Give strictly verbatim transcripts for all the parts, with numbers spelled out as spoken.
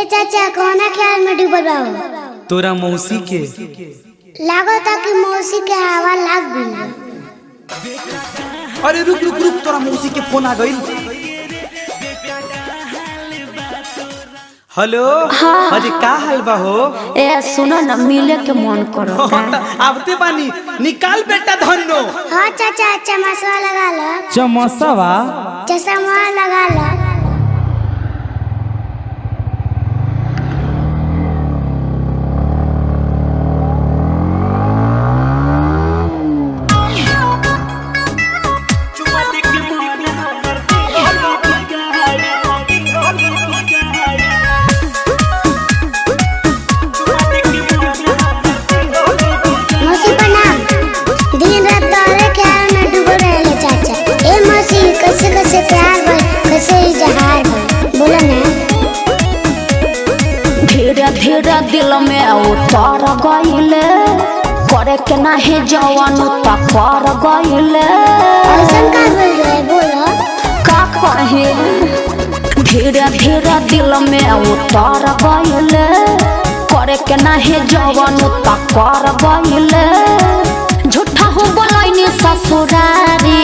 चाचा कौना ख्याल में डूबल बा? तोरा मौसी के लागता कि मौसी के हवा लाग गइल। अरे रुक रुक रुक, तोरा मौसी के फोन आ गइल। हेलो हाँ। अरे का हाल बा हो? ए सुनो ना, मिले के मन करता। आवते बानी, निकाल बेटा धन्नो। हाँ चाचा, चमसवा लगा लो। चमसवा चश्मा लगा लो। धीरे धीरे दिल में उतर गइले, करे के नाही जवान कर गइले। ऐसन का बोल रहे बोलो? का कहे धीरे धीरे दिल में उतर गइले, करे के नाही जवान कर गइले। झूठा हो बोलैनी ससुरारी,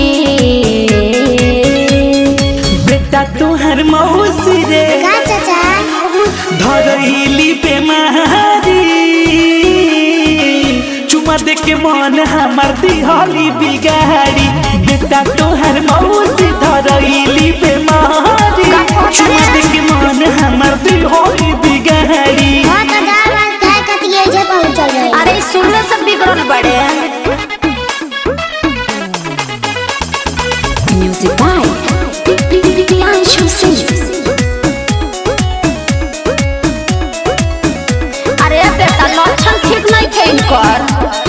बेटा तोहर मौसी रे का चाचा धरैली बेमारी। चुमा दे के मन हमर दिहली बिगाड़ी। बेटा तोहर मौसी धरैली बेमारी। चुमा दे के मन हमर दिहली बिगाड़ी। हाँ तो दाल भात खाए कतिये जे पहुंचल रहे। अरे सुनने से बिगड़ल बड़े। Music by Priyanshu Singh. अरे बेटा लक्षण ठीक नहीं थे इनकर।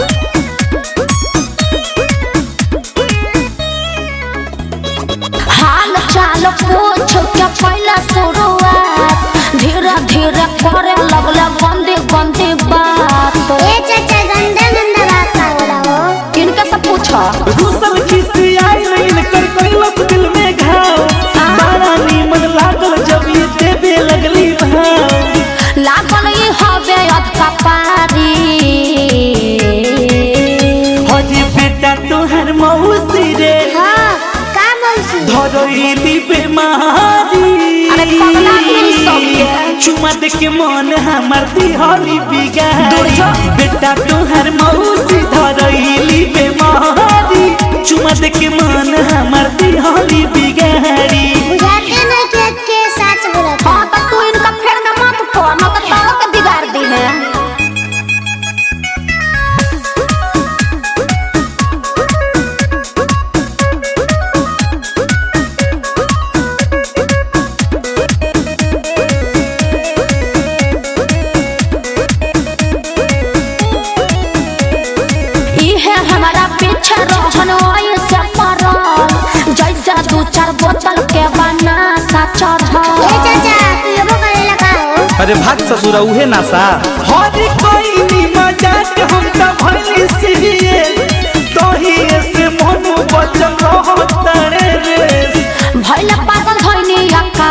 हाल चाल पूछ के पहला शुरुआत, धीरे धीरे करे लगला गंदे गंदे बात। ए चाचा गंदा गंदा बात का होला हो? किनके से पूछो? रूसल किसी आई नहीं कर कैलस दिल में घाव। बड़ा नीमन लागल जब ये देवे लगली भाव। लागल ई हवे अधका पारी। हजी बेटा तोहर मौसी रे हाँ का मौसी? धरैली बेमारी। अरे पगला मेरी सबके। चुमा दे के मन हमर दिहली बिगाड़ी। बेटा तोहर मौसी धरैली बेमारी। चुमा दे के मन हमर दिहली बिगाड़ी। बुझाते नहीं कि के सच बोलत। हाँ तो तू इनका फेर में मत पड़, न तो तारा के बिगाड़ दी है। हमारा पीछे रहन ऐसे पड़ल, जैसे दू चार बोतल के बना सा चढ़ल। ए चाचा तू ये करेला का हो? अरे भाग ससुरा उहे नासा। हरी कोई नी मजाक हम त भइली सीरियस। तोही से मन बचल रहत रे। भइल पागल होइनी अक्का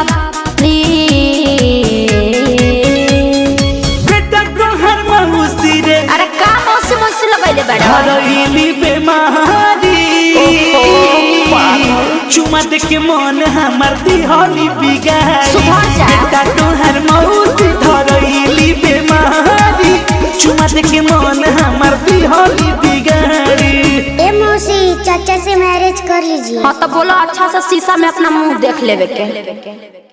बेटा तोहर मौसी रे अरे का मौसी मौसी लगैले बड़ा। धरैली बेमारी। चुमा दे के मन हमर दिहली बिगाड़ी। सुधर जा। बेटा तोहर मौसी धरैली बेमारी। चुमा दे के मन हमर दिहली बिगाड़ी। ए मौसी चाचा से मैरिज कर लीजिए। हाँ तो बोलो अच्छा से शीशा में अपना मुंह देख लेवे के।